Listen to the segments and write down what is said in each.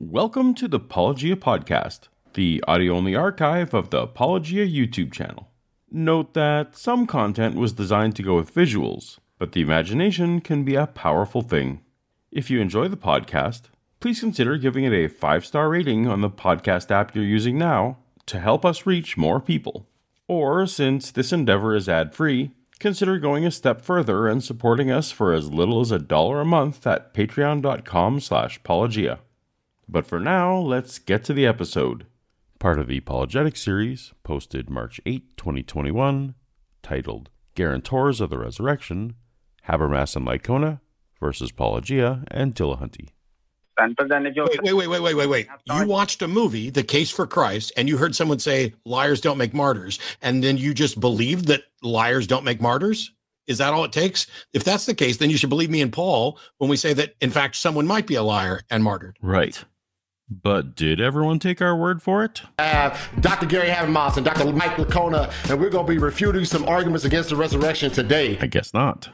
Welcome to the Apologia Podcast, the audio-only archive of the Apologia YouTube channel. Note that some content was designed to go with visuals, but the imagination can be a powerful thing. If you enjoy the podcast, please consider giving it a 5-star rating on the podcast app you're using now to help us reach more people. Or, since this endeavor is ad-free, consider going a step further and supporting us for as little as $1 a month at patreon.com/apologia. But for now, let's get to the episode. Part of the Apologetic series, posted March 8, 2021, titled Guarantors of the Resurrection, Habermas and Licona versus Apologia and Dillahunty. But then if you're Wait. You watched a movie, The Case for Christ, and you heard someone say liars don't make martyrs, and then you just believed that liars don't make martyrs? Is that all it takes? If that's the case, then you should believe me and Paul when we say that, in fact, someone might be a liar and martyred. Right. But did everyone take our word for it? Dr. Gary Habermas and Dr. Mike Licona, and we're going to be refuting some arguments against the resurrection today. I guess not.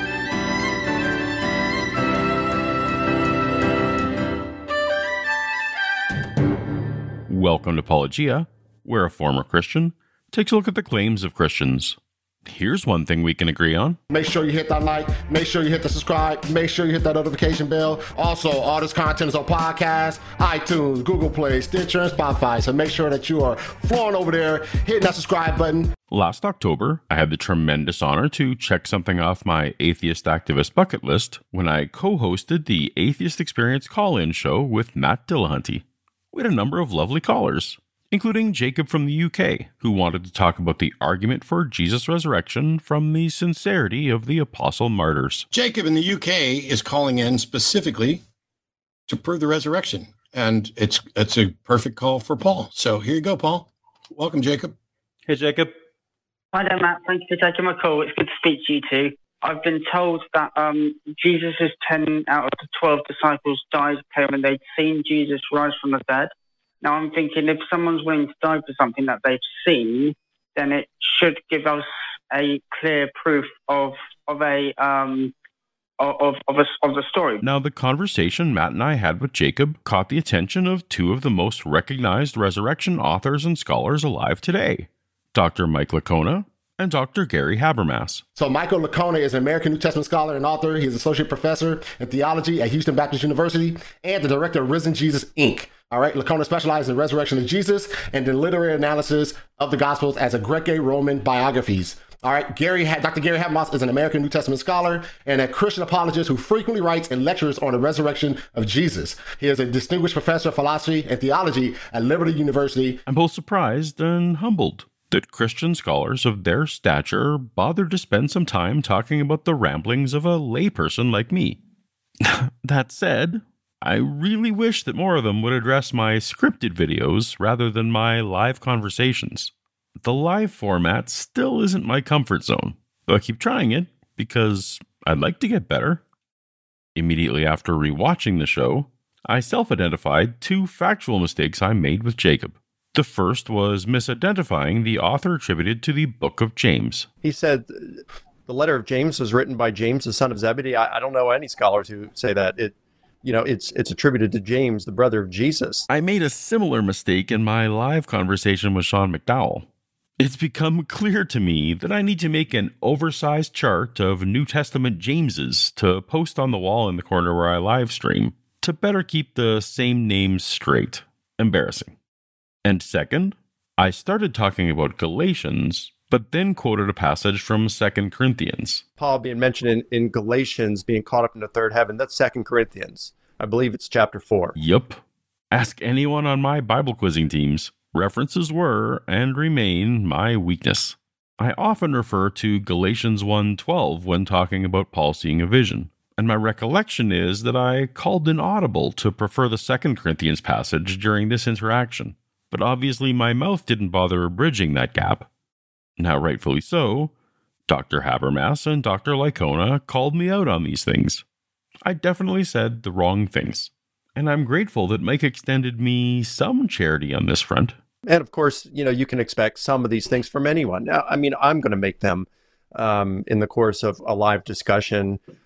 Welcome to Apologia, where a former Christian takes a look at the claims of Christians. Here's one thing we can agree on. Make sure you hit that like, make sure you hit the subscribe, make sure you hit that notification bell. Also, all this content is on podcasts, iTunes, Google Play, Stitcher, and Spotify. So make sure that you are flowing over there, hitting that subscribe button. Last October, I had the tremendous honor to check something off my atheist activist bucket list when I co-hosted the Atheist Experience call-in show with Matt Dillahunty. We had a number of lovely callers, including Jacob from the UK, who wanted to talk about the argument for Jesus' resurrection from the sincerity of the apostle martyrs. Jacob in the UK is calling in specifically to prove the resurrection, and it's a perfect call for Paul. So here you go, Paul. Welcome, Jacob. Hey, Jacob. Hi there, Matt. Thank you for taking my call. It's good to speak to you too. I've been told that Jesus' 10 out of the 12 disciples died when they'd seen Jesus rise from the dead. Now, I'm thinking if someone's willing to die for something that they've seen, then it should give us a clear proof of the story. Now, the conversation Matt and I had with Jacob caught the attention of two of the most recognized resurrection authors and scholars alive today, Dr. Mike Licona and Dr. Gary Habermas. So Michael Licona is an American New Testament scholar and author. He's associate professor in theology at Houston Baptist University and the director of Risen Jesus, Inc. All right, Licona specializes in resurrection of Jesus and in literary analysis of the Gospels as a Greco-Roman biographies. All right, Dr. Gary Habermas is an American New Testament scholar and a Christian apologist who frequently writes and lectures on the resurrection of Jesus. He is a distinguished professor of philosophy and theology at Liberty University. I'm both surprised and humbled that Christian scholars of their stature bothered to spend some time talking about the ramblings of a layperson like me. That said, I really wish that more of them would address my scripted videos rather than my live conversations. The live format still isn't my comfort zone, though I keep trying it because I'd like to get better. Immediately after rewatching the show, I self-identified 2 factual mistakes I made with Jacob. The first was misidentifying the author attributed to the Book of James. He said the letter of James was written by James, the son of Zebedee. I don't know any scholars who say that. It's attributed to James, the brother of Jesus. I made a similar mistake in my live conversation with Sean McDowell. It's become clear to me that I need to make an oversized chart of New Testament Jameses to post on the wall in the corner where I live stream to better keep the same names straight. Embarrassing. And second, I started talking about Galatians, but then quoted a passage from 2 Corinthians. Paul being mentioned in Galatians being caught up in the third heaven. That's 2 Corinthians. I believe it's chapter 4. Yup. Ask anyone on my Bible quizzing teams. References were and remain my weakness. I often refer to Galatians 1:12 when talking about Paul seeing a vision, and my recollection is that I called an audible to prefer the 2 Corinthians passage during this interaction, but obviously my mouth didn't bother bridging that gap. Now, rightfully so, Dr. Habermas and Dr. Licona called me out on these things. I definitely said the wrong things, and I'm grateful that Mike extended me some charity on this front. And of course, you can expect some of these things from anyone. Now, I mean, I'm going to make them in the course of a live discussion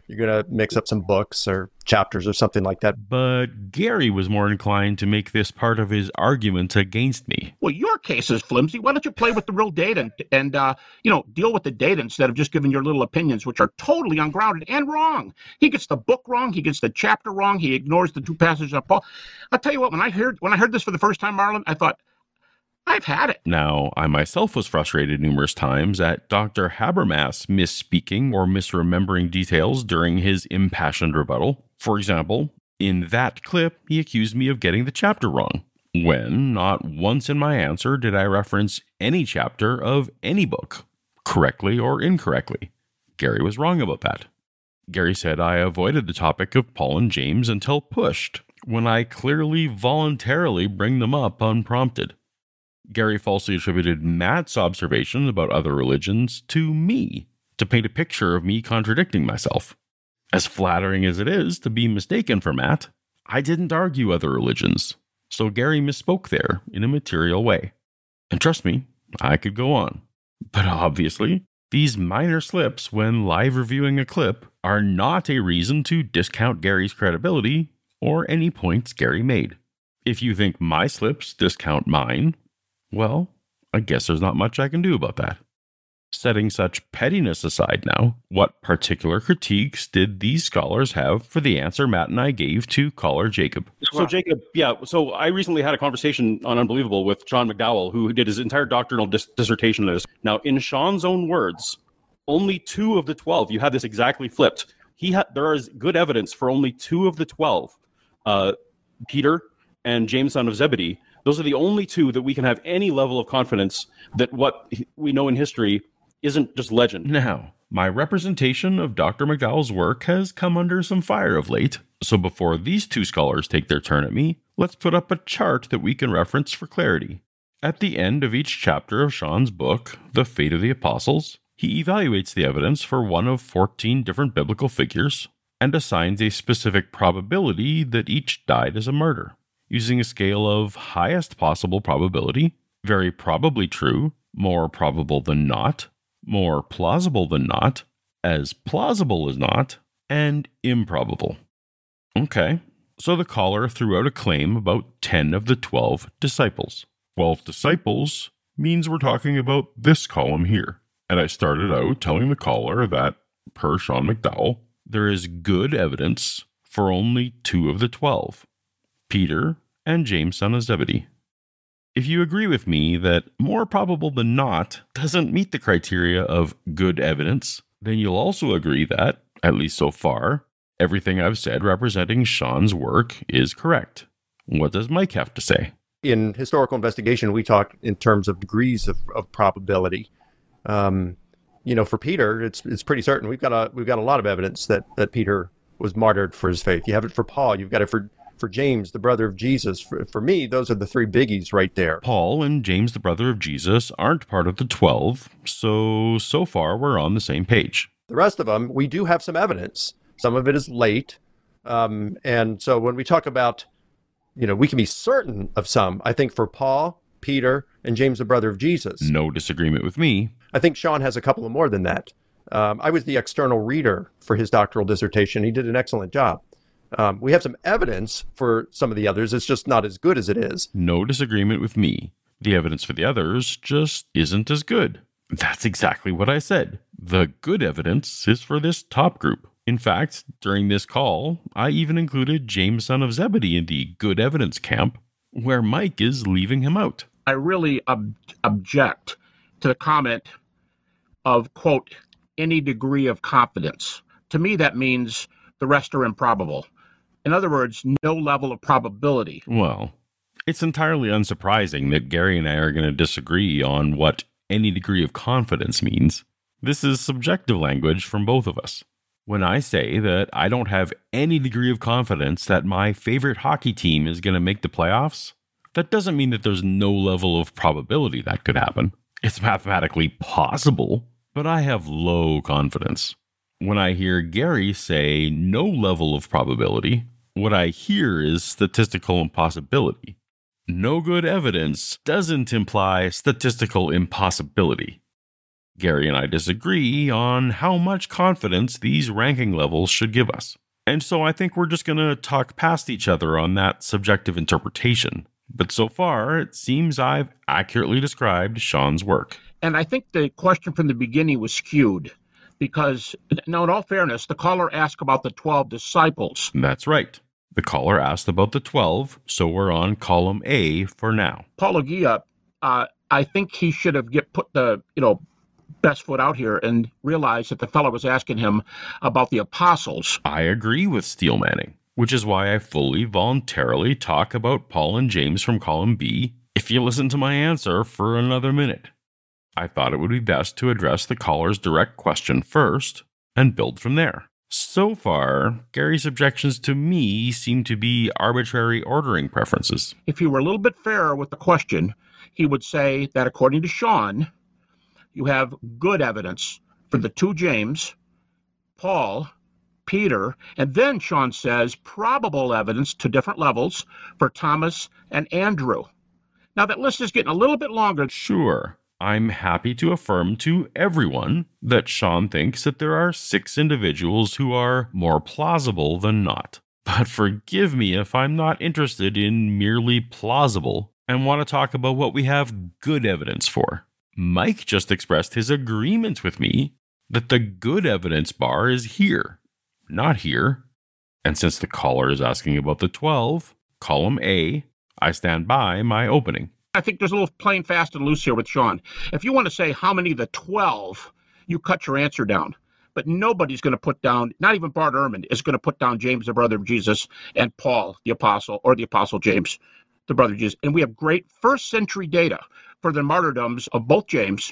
you're going to mix up some books or chapters or something like that. But Gary was more inclined to make this part of his argument against me. Well, your case is flimsy. Why don't you play with the real data and deal with the data instead of just giving your little opinions, which are totally ungrounded and wrong. He gets the book wrong. He gets the chapter wrong. He ignores the 2 passages of Paul. I'll tell you what, when I heard this for the first time, Marlon, I thought, I've had it. Now, I myself was frustrated numerous times at Dr. Habermas misspeaking or misremembering details during his impassioned rebuttal. For example, in that clip, he accused me of getting the chapter wrong, when not once in my answer did I reference any chapter of any book, correctly or incorrectly. Gary was wrong about that. Gary said I avoided the topic of Paul and James until pushed, when I clearly voluntarily bring them up unprompted. Gary falsely attributed Matt's observation about other religions to me, to paint a picture of me contradicting myself. As flattering as it is to be mistaken for Matt, I didn't argue other religions, so Gary misspoke there in a material way. And trust me, I could go on. But obviously, these minor slips when live reviewing a clip are not a reason to discount Gary's credibility or any points Gary made. If you think my slips discount mine, well, I guess there's not much I can do about that. Setting such pettiness aside now, what particular critiques did these scholars have for the answer Matt and I gave to caller Jacob? So Jacob, so I recently had a conversation on Unbelievable with Sean McDowell, who did his entire doctrinal dissertation on this. Now, in Sean's own words, only 2 of the 12, you had this exactly flipped. There is good evidence for only 2 of the 12, Peter and James, son of Zebedee. Those are the only 2 that we can have any level of confidence that what we know in history isn't just legend. Now, my representation of Dr. McDowell's work has come under some fire of late, so before these 2 scholars take their turn at me, let's put up a chart that we can reference for clarity. At the end of each chapter of Sean's book, The Fate of the Apostles, he evaluates the evidence for one of 14 different biblical figures and assigns a specific probability that each died as a martyr, using a scale of highest possible probability, very probably true, more probable than not, more plausible than not, as plausible as not, and improbable. Okay, so the caller threw out a claim about 10 of the 12 disciples. 12 disciples means we're talking about this column here. And I started out telling the caller that, per Sean McDowell, there is good evidence for only 2 of the 12. Peter and James, son of Zebedee. If you agree with me that more probable than not doesn't meet the criteria of good evidence, then you'll also agree that, at least so far, everything I've said representing Sean's work is correct. What does Mike have to say? In historical investigation, we talk in terms of degrees of probability. For Peter, it's pretty certain. We've got a lot of evidence that Peter was martyred for his faith. You have it for Paul. You've got it for James, the brother of Jesus. For me, those are the 3 biggies right there. Paul and James, the brother of Jesus, aren't part of the 12, so far we're on the same page. The rest of them, we do have some evidence. Some of it is late. And so when we talk about, we can be certain of some. I think for Paul, Peter, and James, the brother of Jesus. No disagreement with me. I think Sean has a couple of more than that. I was the external reader for his doctoral dissertation. He did an excellent job. We have some evidence for some of the others. It's just not as good as it is. No disagreement with me. The evidence for the others just isn't as good. That's exactly what I said. The good evidence is for this top group. In fact, during this call, I even included James, son of Zebedee in the good evidence camp, where Mike is leaving him out. I really object to the comment of, quote, any degree of confidence. To me, that means the rest are improbable. In other words, no level of probability. Well, it's entirely unsurprising that Gary and I are going to disagree on what any degree of confidence means. This is subjective language from both of us. When I say that I don't have any degree of confidence that my favorite hockey team is going to make the playoffs, that doesn't mean that there's no level of probability that could happen. It's mathematically possible, but I have low confidence. When I hear Gary say no level of probability, what I hear is statistical impossibility. No good evidence doesn't imply statistical impossibility. Gary and I disagree on how much confidence these ranking levels should give us. And so I think we're just going to talk past each other on that subjective interpretation. But so far, it seems I've accurately described Sean's work. And I think the question from the beginning was skewed because, now in all fairness, the caller asked about the 12 disciples. That's right. The caller asked about the 12, so we're on column A for now. Paul Agia, I think he should have put the, best foot out here and realized that the fellow was asking him about the apostles. I agree with Steel Manning, which is why I fully voluntarily talk about Paul and James from column B if you listen to my answer for another minute. I thought it would be best to address the caller's direct question first and build from there. So far, Gary's objections to me seem to be arbitrary ordering preferences. If he were a little bit fairer with the question, he would say that according to Sean, you have good evidence for the two James, Paul, Peter, and then Sean says probable evidence to different levels for Thomas and Andrew. Now that list is getting a little bit longer. Sure, I'm happy to affirm to everyone that Sean thinks that there are 6 individuals who are more plausible than not. But forgive me if I'm not interested in merely plausible and want to talk about what we have good evidence for. Mike just expressed his agreement with me that the good evidence bar is here, not here. And since the caller is asking about the 12, column A, I stand by my opening. I think there's a little plain fast and loose here with Sean. If you want to say how many of the 12, you cut your answer down. But nobody's going to put down, not even Bart Ehrman is going to put down James, the brother of Jesus, and Paul, the apostle, or the apostle James, the brother of Jesus. And we have great first century data for the martyrdoms of both James,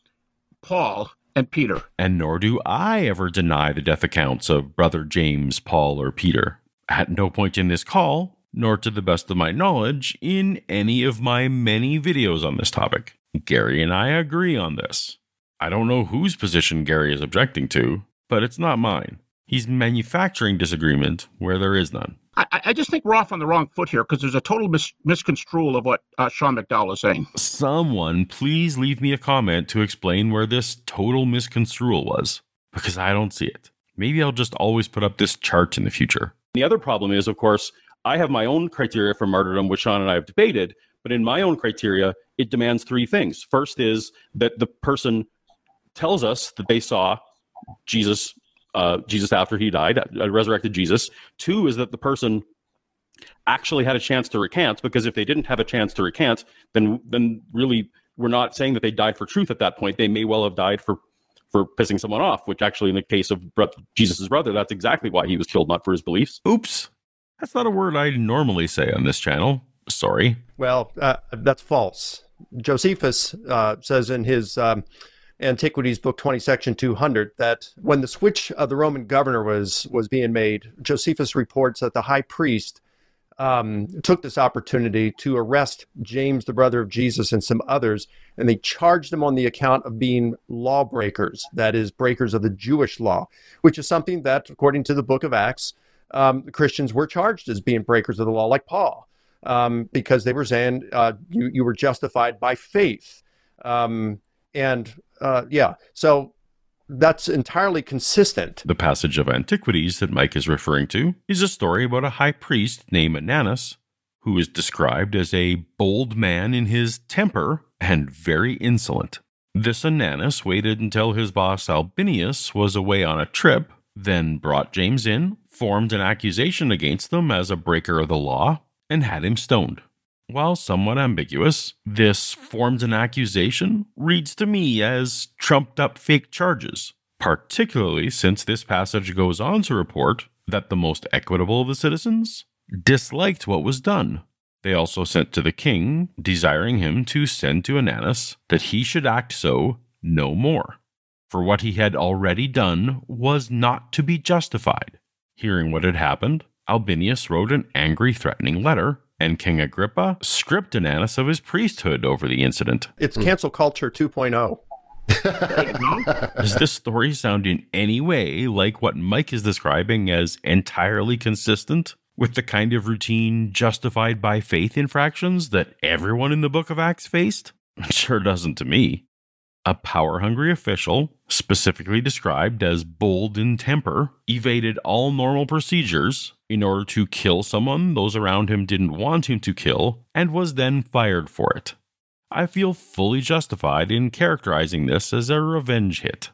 Paul, and Peter. And nor do I ever deny the death accounts of brother James, Paul, or Peter. At no point in this call, nor to the best of my knowledge, in any of my many videos on this topic. Gary and I agree on this. I don't know whose position Gary is objecting to, but it's not mine. He's manufacturing disagreement where there is none. I just think we're off on the wrong foot here because there's a total misconstrual of what Sean McDowell is saying. Someone please leave me a comment to explain where this total misconstrual was, because I don't see it. Maybe I'll just always put up this chart in the future. The other problem is, of course, I have my own criteria for martyrdom, which Sean and I have debated, but in my own criteria, it demands 3 things. First is that the person tells us that they saw Jesus after he died, resurrected Jesus. 2 is that the person actually had a chance to recant, because if they didn't have a chance to recant, then really we're not saying that they died for truth at that point. They may well have died for pissing someone off, which actually in the case of Jesus' brother, that's exactly why he was killed, not for his beliefs. Oops. That's not a word I normally say on this channel. Sorry. Well, that's false. Josephus says in his Antiquities, Book 20, Section 200, that when the switch of the Roman governor was being made, Josephus reports that the high priest took this opportunity to arrest James, the brother of Jesus, and some others, and they charged them on the account of being lawbreakers, that is, breakers of the Jewish law, which is something that, according to the book of Acts, Christians were charged as being breakers of the law, like Paul, because they were saying you were justified by faith. So that's entirely consistent. The passage of Antiquities that Mike is referring to is a story about a high priest named Ananus, who is described as a bold man in his temper and very insolent. This Ananus waited until his boss Albinius was away on a trip, then brought James in, formed an accusation against them as a breaker of the law, and had him stoned. While somewhat ambiguous, this formed an accusation reads to me as trumped-up fake charges, particularly since this passage goes on to report that the most equitable of the citizens disliked what was done. They also sent to the king, desiring him to send to Ananus that he should act so no more, for what he had already done was not to be justified. Hearing what had happened, Albinius wrote an angry, threatening letter, and King Agrippa stripped Ananus of his priesthood over the incident. It's cancel culture 2.0. Does this story sound in any way like what Mike is describing as entirely consistent with the kind of routine justified by faith infractions that everyone in the book of Acts faced? It sure doesn't to me. A power-hungry official, specifically described as bold in temper, evaded all normal procedures in order to kill someone those around him didn't want him to kill, and was then fired for it. I feel fully justified in characterizing this as a revenge hit.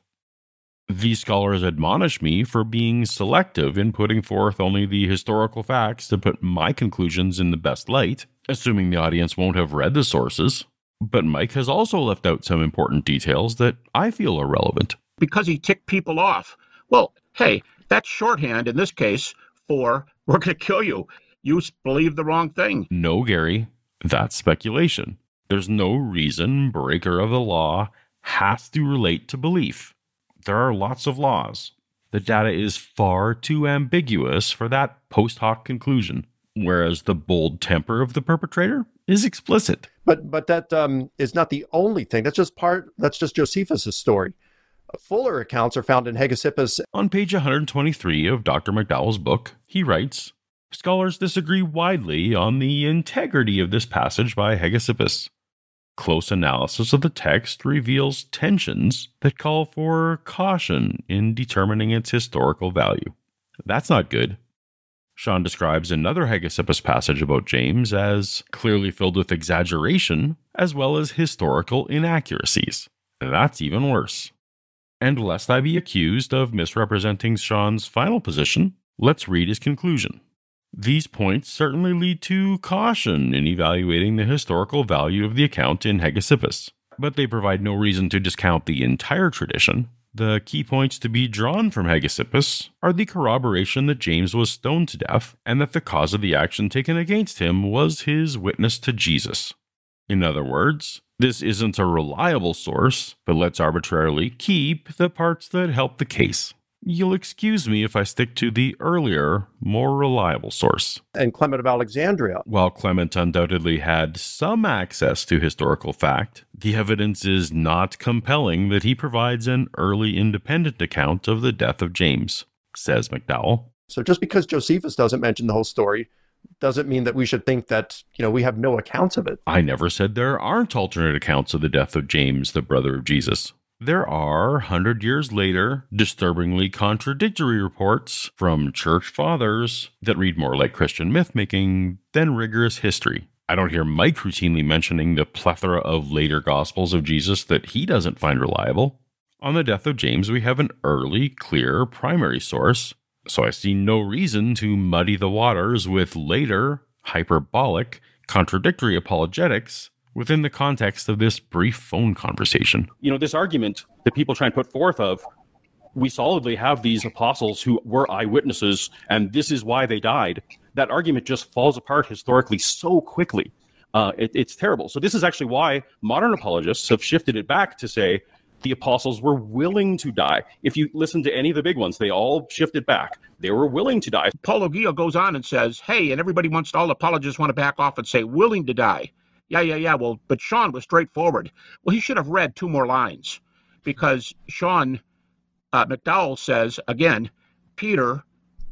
These scholars admonish me for being selective in putting forth only the historical facts to put my conclusions in the best light, assuming the audience won't have read the sources. But Mike has also left out some important details that I feel are relevant. Because he ticked people off. Well, hey, that's shorthand in this case for we're going to kill you. You believe the wrong thing. No, Gary, that's speculation. There's no reason breaker of the law has to relate to belief. There are lots of laws. The data is far too ambiguous for that post hoc conclusion, whereas the bold temper of the perpetrator is explicit. But that is not the only thing. That's just Josephus' story. Fuller accounts are found in Hegesippus. On page 123 of Dr. McDowell's book, he writes, scholars disagree widely on the integrity of this passage by Hegesippus. Close analysis of the text reveals tensions that call for caution in determining its historical value. That's not good. Sean describes another Hegesippus passage about James as clearly filled with exaggeration as well as historical inaccuracies. That's even worse. And lest I be accused of misrepresenting Sean's final position, let's read his conclusion. These points certainly lead to caution in evaluating the historical value of the account in Hegesippus, but they provide no reason to discount the entire tradition. The key points to be drawn from Hegesippus are the corroboration that James was stoned to death and that the cause of the action taken against him was his witness to Jesus. In other words, this isn't a reliable source, but let's arbitrarily keep the parts that help the case. You'll excuse me if I stick to the earlier, more reliable source. And Clement of Alexandria. While Clement undoubtedly had some access to historical fact, the evidence is not compelling that he provides an early independent account of the death of James, says McDowell. So just because Josephus doesn't mention the whole story doesn't mean that we should think that, we have no accounts of it. I never said there aren't alternate accounts of the death of James, the brother of Jesus. There are, 100 years later, disturbingly contradictory reports from church fathers that read more like Christian myth-making than rigorous history. I don't hear Mike routinely mentioning the plethora of later Gospels of Jesus that he doesn't find reliable. On the death of James, we have an early, clear, primary source, so I see no reason to muddy the waters with later, hyperbolic, contradictory apologetics within the context of this brief phone conversation. This argument that people try and put forth of, we solidly have these apostles who were eyewitnesses, and this is why they died. That argument just falls apart historically so quickly. It's terrible. So this is actually why modern apologists have shifted it back to say the apostles were willing to die. If you listen to any of the big ones, they all shifted back. They were willing to die. Paul Ogilvie goes on and says, hey, and everybody wants, all apologists want to back off and say willing to die. Yeah. Well, but Sean was straightforward. Well, he should have read 2 more lines because Sean McDowell says, again, Peter,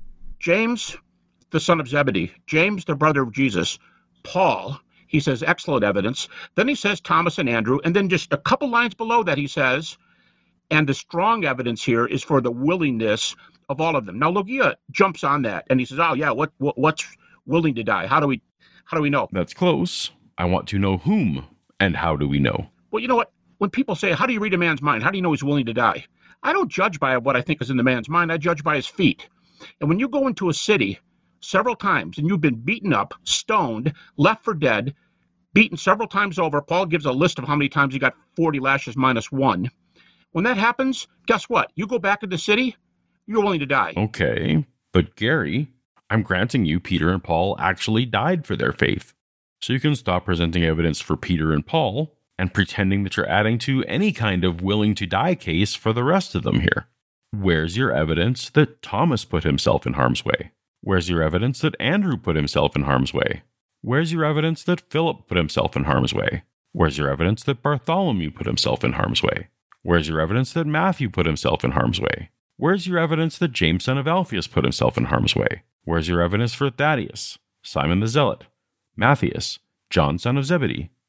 James, the son of Zebedee, James, the brother of Jesus, Paul, he says, excellent evidence. Then he says Thomas and Andrew. And then just a couple lines below that, he says, and the strong evidence here is for the willingness of all of them. Now, Logia jumps on that and he says, oh, yeah, what's willing to die? How do we know? That's close. I want to know whom, and how do we know? Well, you know what? When people say, how do you read a man's mind? How do you know he's willing to die? I don't judge by what I think is in the man's mind. I judge by his feet. And when you go into a city several times and you've been beaten up, stoned, left for dead, beaten several times over, Paul gives a list of how many times he got 40 lashes minus 1. When that happens, guess what? You go back to the city, you're willing to die. Okay, but Gary, I'm granting you Peter and Paul actually died for their faith. So you can stop presenting evidence for Peter and Paul and pretending that you're adding to any kind of willing to die case for the rest of them here. Where's your evidence that Thomas put himself in harm's way? Where's your evidence that Andrew put himself in harm's way? Where's your evidence that Philip put himself in harm's way? Where's your evidence that Bartholomew put himself in harm's way? Where's your evidence that Matthew put himself in harm's way? Where's your evidence that James, son of Alphaeus, put himself in harm's way? Where's your evidence for Thaddeus, Simon the Zealot, Matthias, John, son of Zebedee?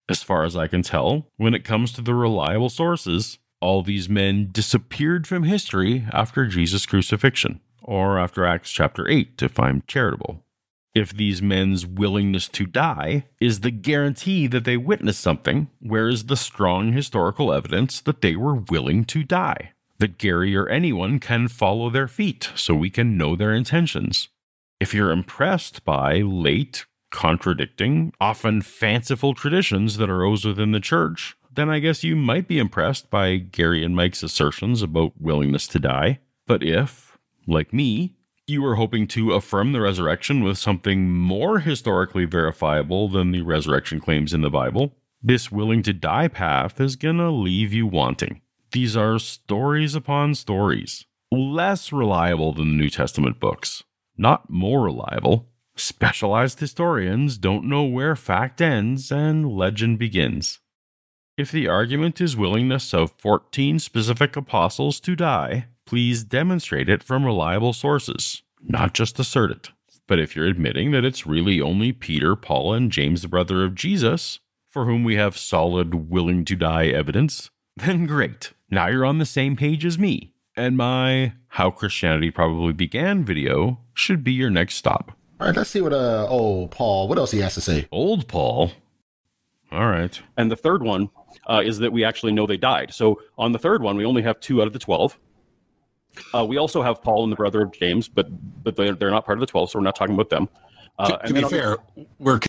As far as I can tell, when it comes to the reliable sources, all these men disappeared from history after Jesus' crucifixion, or after Acts chapter 8, if I'm charitable. If these men's willingness to die is the guarantee that they witnessed something, where is the strong historical evidence that they were willing to die? That Gary or anyone can follow their feet so we can know their intentions. If you're impressed by late, contradicting, often fanciful traditions that arose within the church, then I guess you might be impressed by Gary and Mike's assertions about willingness to die. But if, like me, you were hoping to affirm the resurrection with something more historically verifiable than the resurrection claims in the Bible, this willing to die path is gonna leave you wanting. These are stories upon stories, less reliable than the New Testament books, not more reliable. Specialized historians don't know where fact ends and legend begins. If the argument is willingness of 14 specific apostles to die, please demonstrate it from reliable sources, not just assert it. But if you're admitting that it's really only Peter, Paul, and James, the brother of Jesus, for whom we have solid willing to die evidence, then great. Now you're on the same page as me, and my How Christianity Probably Began video should be your next stop. All right, let's see what old Paul, what else he has to say. Old Paul? All right. And the third one is that we actually know they died. So on the third one, we only have 2 out of the 12. We also have Paul and the brother of James, but they're not part of the 12, so we're not talking about them. To be fair, we're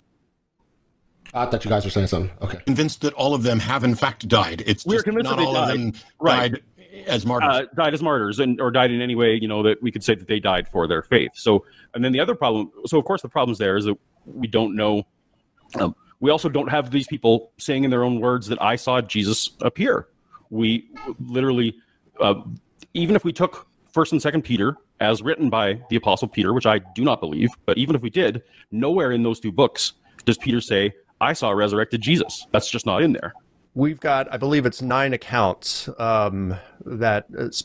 I thought you guys were saying something. Okay. convinced that all of them have in fact died. It's We're just convinced not that they all of died. them Right. died as martyrs. Died as martyrs, or died in any way, that we could say that they died for their faith. So, and then the other problem, so of course the problems there is that we don't know, we also don't have these people saying in their own words that I saw Jesus appear. We literally, even if we took 1st and 2nd Peter as written by the Apostle Peter, which I do not believe, but even if we did, nowhere in those 2 books does Peter say, I saw a resurrected Jesus. That's just not in there. We've got, I believe it's 9 accounts that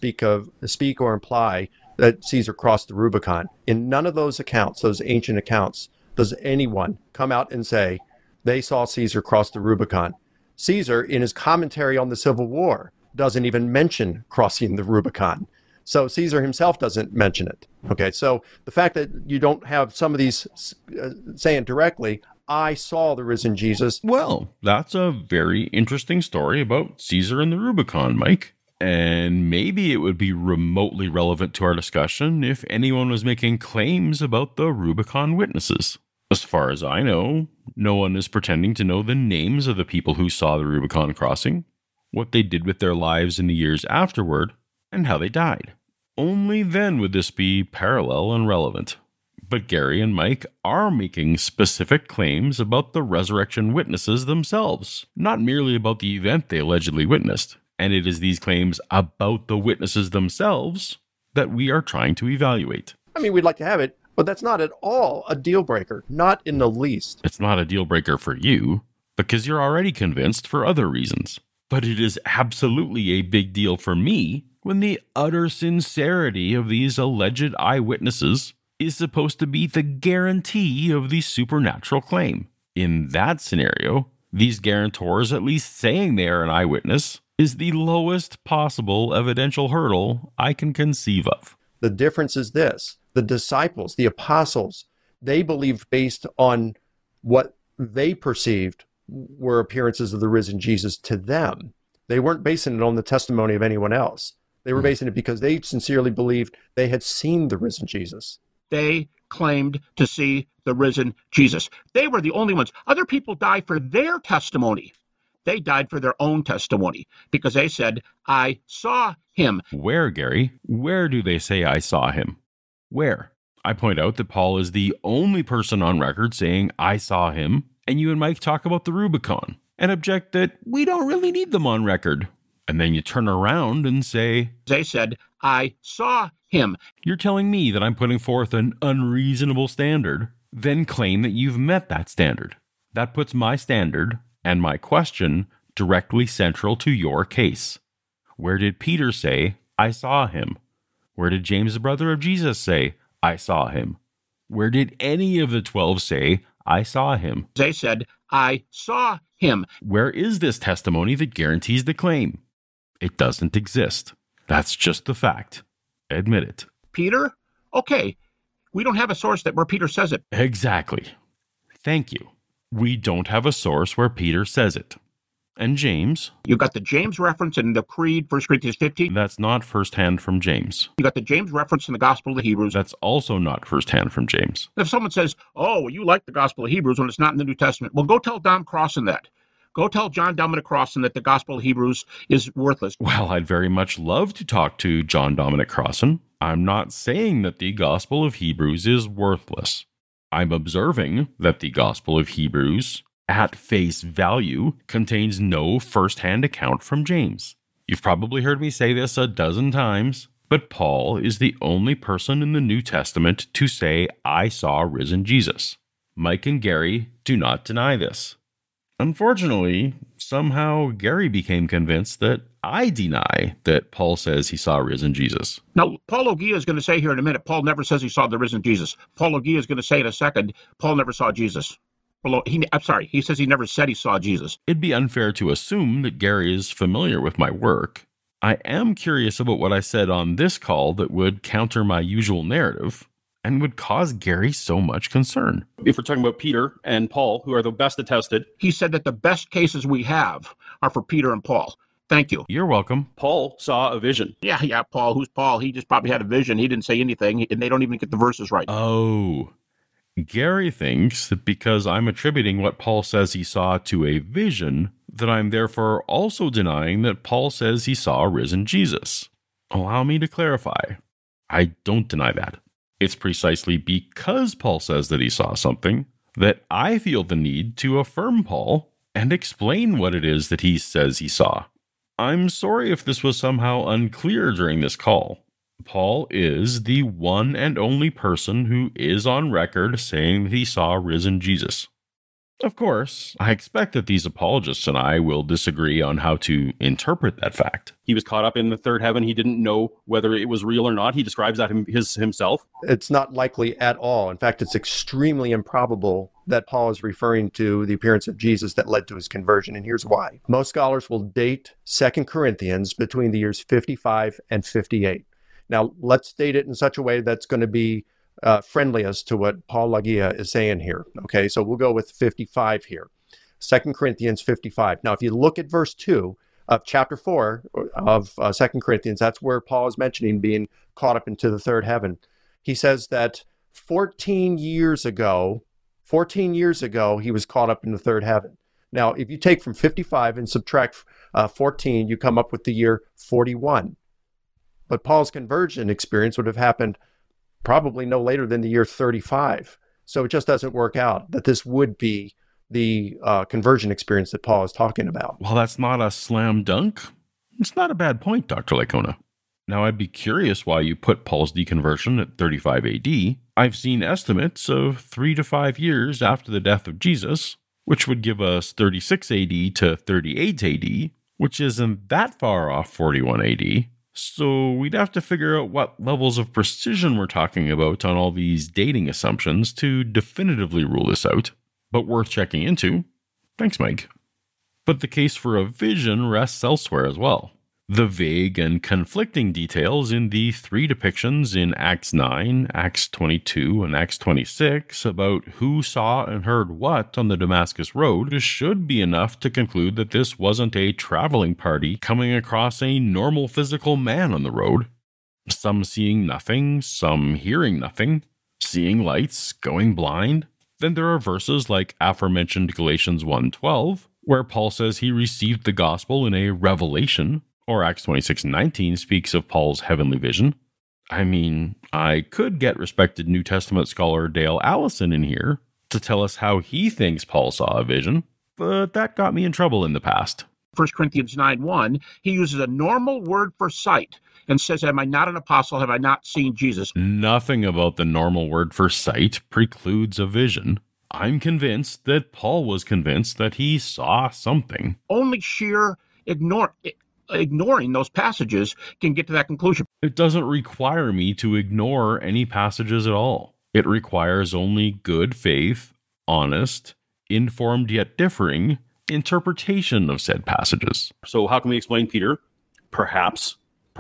speak or imply that Caesar crossed the Rubicon. In none of those accounts, those ancient accounts, does anyone come out and say they saw Caesar cross the Rubicon. Caesar, in his commentary on the Civil War, doesn't even mention crossing the Rubicon. So Caesar himself doesn't mention it. Okay, so the fact that you don't have some of these saying directly, I saw the risen Jesus. Well, that's a very interesting story about Caesar and the Rubicon, Mike. And maybe it would be remotely relevant to our discussion if anyone was making claims about the Rubicon witnesses. As far as I know, no one is pretending to know the names of the people who saw the Rubicon crossing, what they did with their lives in the years afterward, and how they died. Only then would this be parallel and relevant. But Gary and Mike are making specific claims about the resurrection witnesses themselves, not merely about the event they allegedly witnessed. And it is these claims about the witnesses themselves that we are trying to evaluate. I mean, we'd like to have it, but that's not at all a deal breaker, not in the least. It's not a deal breaker for you, because you're already convinced for other reasons. But it is absolutely a big deal for me when the utter sincerity of these alleged eyewitnesses is supposed to be the guarantee of the supernatural claim. In that scenario, these guarantors at least saying they are an eyewitness is the lowest possible evidential hurdle I can conceive of. The difference is this. The disciples, the apostles, they believed based on what they perceived were appearances of the risen Jesus to them. They weren't basing it on the testimony of anyone else. They were basing it because they sincerely believed they had seen the risen Jesus. They claimed to see the risen Jesus. They were the only ones. Other people died for their testimony. They died for their own testimony because they said, I saw him. Where, Gary? Where do they say I saw him? Where? I point out that Paul is the only person on record saying I saw him, and you and Mike talk about the Rubicon and object that we don't really need them on record. And then you turn around and say, They said, I saw him. You're telling me that I'm putting forth an unreasonable standard, then claim that you've met that standard. That puts my standard and my question directly central to your case. Where did Peter say, I saw him? Where did James, the brother of Jesus, say, I saw him? Where did any of the 12 say, I saw him. They said, I saw him. Where is this testimony that guarantees the claim? It doesn't exist. That's just the fact. Admit it. Peter? Okay. We don't have a source where Peter says it. Exactly. Thank you. We don't have a source where Peter says it. And James? You got the James reference in the Creed, 1 Corinthians 15. That's not firsthand from James. You got the James reference in the Gospel of the Hebrews. That's also not firsthand from James. If someone says, oh, well, you like the Gospel of Hebrews when it's not in the New Testament, well, go tell Dom Crossan that. Go tell John Dominic Crossan that the Gospel of Hebrews is worthless. Well, I'd very much love to talk to John Dominic Crossan. I'm not saying that the Gospel of Hebrews is worthless. I'm observing that the Gospel of Hebrews, at face value, contains no first-hand account from James. You've probably heard me say this a dozen times, but Paul is the only person in the New Testament to say, I saw risen Jesus. Mike and Gary do not deny this. Unfortunately, somehow Gary became convinced that I deny that Paul says he saw risen Jesus. Now, Paul Ogia is going to say here in a minute, Paul never says he saw the risen Jesus. Paul Ogia is going to say in a second, Paul never saw Jesus. He says he never said he saw Jesus. It'd be unfair to assume that Gary is familiar with my work. I am curious about what I said on this call that would counter my usual narrative and would cause Gary so much concern. If we're talking about Peter and Paul, who are the best attested, he said that the best cases we have are for Peter and Paul. Thank you. You're welcome. Paul saw a vision. Yeah, Paul. Who's Paul? He just probably had a vision. He didn't say anything, and they don't even get the verses right. Oh, Gary thinks that because I'm attributing what Paul says he saw to a vision, that I'm therefore also denying that Paul says he saw a risen Jesus. Allow me to clarify. I don't deny that. It's precisely because Paul says that he saw something that I feel the need to affirm Paul and explain what it is that he says he saw. I'm sorry if this was somehow unclear during this call. Paul is the one and only person who is on record saying that he saw risen Jesus. Of course, I expect that these apologists and I will disagree on how to interpret that fact. He was caught up in the third heaven. He didn't know whether it was real or not. He describes that himself. It's not likely at all. In fact, it's extremely improbable that Paul is referring to the appearance of Jesus that led to his conversion, and here's why. Most scholars will date 2 Corinthians between the years 55 and 58. Now, let's date it in such a way that's going to be friendliest to what Paul Lagia is saying here. Okay, so we'll go with 55 here. 2 Corinthians 55. Now, if you look at verse 2 of chapter 4 of 2 Corinthians, that's where Paul is mentioning being caught up into the third heaven. He says that 14 years ago, he was caught up in the third heaven. Now, if you take from 55 and subtract 14, you come up with the year 41. But Paul's conversion experience would have happened probably no later than the year 35. So it just doesn't work out that this would be the conversion experience that Paul is talking about. Well, that's not a slam dunk. It's not a bad point, Dr. Licona. Now, I'd be curious why you put Paul's deconversion at 35 AD. I've seen estimates of 3 to 5 years after the death of Jesus, which would give us 36 AD to 38 AD, which isn't that far off 41 AD. So we'd have to figure out what levels of precision we're talking about on all these dating assumptions to definitively rule this out, but worth checking into. Thanks, Mike. But the case for a vision rests elsewhere as well. The vague and conflicting details in the 3 depictions in Acts 9, Acts 22, and Acts 26 about who saw and heard what on the Damascus Road should be enough to conclude that this wasn't a traveling party coming across a normal physical man on the road. Some seeing nothing, some hearing nothing, seeing lights, going blind. Then there are verses like aforementioned Galatians 1:12, where Paul says he received the gospel in a revelation, or Acts 26:19 speaks of Paul's heavenly vision. I mean, I could get respected New Testament scholar Dale Allison in here to tell us how he thinks Paul saw a vision, but that got me in trouble in the past. 1 Corinthians 9:1, he uses a normal word for sight and says, am I not an apostle? Have I not seen Jesus? Nothing about the normal word for sight precludes a vision. I'm convinced that Paul was convinced that he saw something. Only sheer ignoring those passages can get to that conclusion. It doesn't require me to ignore any passages at all. It requires only good faith, honest, informed yet differing interpretation of said passages. So how can we explain Peter? Perhaps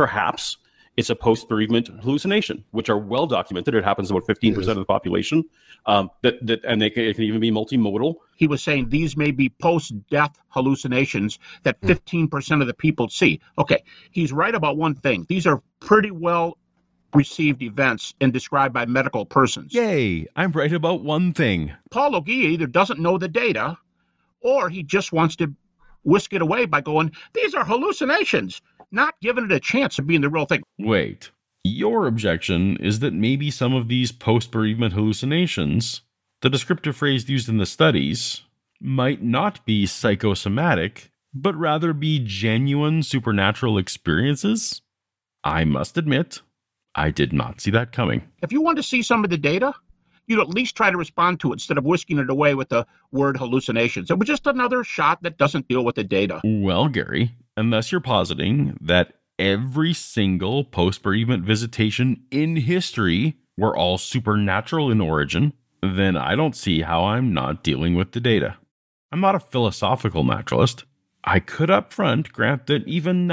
it's a post-bereavement hallucination, which are well documented. It happens to about 15% of the population. And it can even be multimodal. He was saying these may be post-death hallucinations that 15% of the people see. Okay, he's right about one thing. These are pretty well received events and described by medical persons. Yay, I'm right about one thing. Paul Logia either doesn't know the data or he just wants to whisk it away by going, these are hallucinations, not giving it a chance of being the real thing. Wait, your objection is that maybe some of these post-bereavement hallucinations, the descriptive phrase used in the studies, might not be psychosomatic, but rather be genuine supernatural experiences? I must admit, I did not see that coming. If you want to see some of the data, you'd at least try to respond to it instead of whisking it away with the word hallucinations. It was just another shot that doesn't deal with the data. Well, Gary, unless you're positing that every single post-bereavement visitation in history were all supernatural in origin, then I don't see how I'm not dealing with the data. I'm not a philosophical naturalist. I could up front grant that even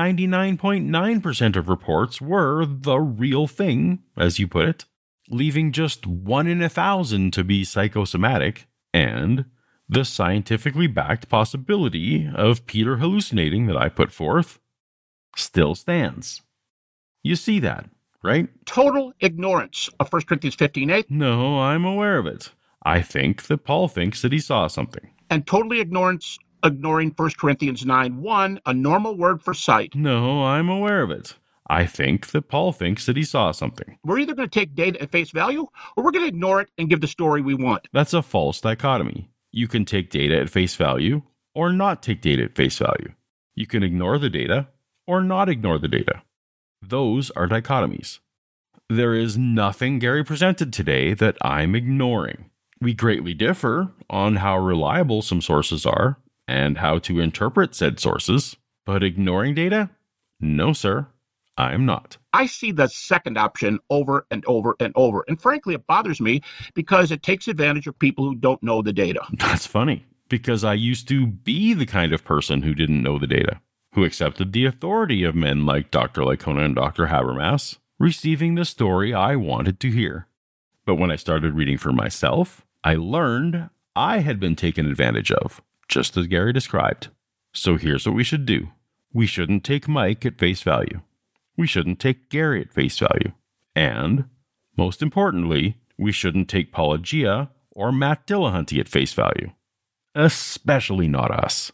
99.9% of reports were the real thing, as you put it, leaving just 1 in 1,000 to be psychosomatic, and the scientifically backed possibility of Peter hallucinating that I put forth still stands. You see that, right? Total ignorance of 1 Corinthians 15:8. No, I'm aware of it. I think that Paul thinks that he saw something. And totally ignoring 1 Corinthians 9:1, a normal word for sight. No, I'm aware of it. I think that Paul thinks that he saw something. We're either going to take data at face value, or we're going to ignore it and give the story we want. That's a false dichotomy. You can take data at face value, or not take data at face value. You can ignore the data, or not ignore the data. Those are dichotomies. There is nothing Gary presented today that I'm ignoring. We greatly differ on how reliable some sources are, and how to interpret said sources, but ignoring data? No, sir. I'm not. I see the second option over and over and over. And frankly, it bothers me because it takes advantage of people who don't know the data. That's funny, because I used to be the kind of person who didn't know the data, who accepted the authority of men like Dr. Licona and Dr. Habermas, receiving the story I wanted to hear. But when I started reading for myself, I learned I had been taken advantage of, just as Gary described. So here's what we should do. We shouldn't take Mike at face value. We shouldn't take Gary at face value. And, most importantly, we shouldn't take Paulogia or Matt Dillahunty at face value. Especially not us.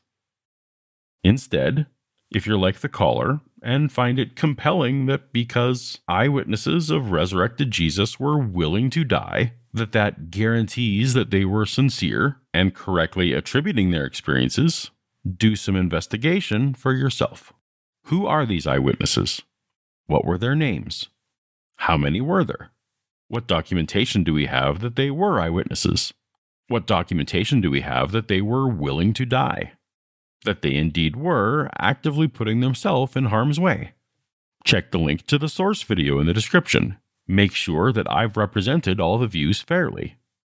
Instead, if you're like the caller and find it compelling that because eyewitnesses of resurrected Jesus were willing to die, that guarantees that they were sincere and correctly attributing their experiences, do some investigation for yourself. Who are these eyewitnesses? What were their names? How many were there? What documentation do we have that they were eyewitnesses? What documentation do we have that they were willing to die? That they indeed were actively putting themselves in harm's way? Check the link to the source video in the description. Make sure that I've represented all the views fairly.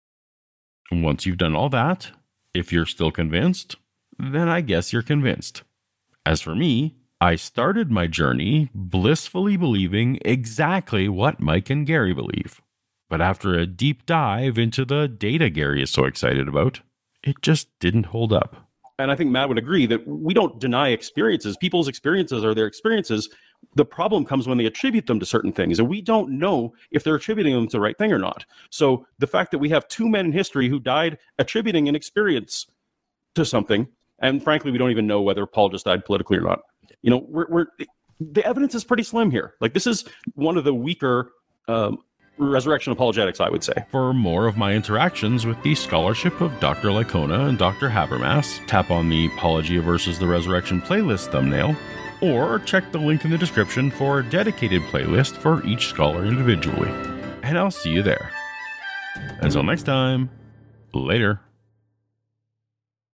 And once you've done all that, if you're still convinced, then I guess you're convinced. As for me, I started my journey blissfully believing exactly what Mike and Gary believe. But after a deep dive into the data Gary is so excited about, it just didn't hold up. And I think Matt would agree that we don't deny experiences. People's experiences are their experiences. The problem comes when they attribute them to certain things, and we don't know if they're attributing them to the right thing or not. So the fact that we have 2 men in history who died attributing an experience to something, and frankly, we don't even know whether Paul just died politically or not. You know, the evidence is pretty slim here. Like, this is one of the weaker resurrection apologetics, I would say. For more of my interactions with the scholarship of Dr. Licona and Dr. Habermas, tap on the Apologia versus the Resurrection playlist thumbnail, or check the link in the description for a dedicated playlist for each scholar individually. And I'll see you there. Until next time, later.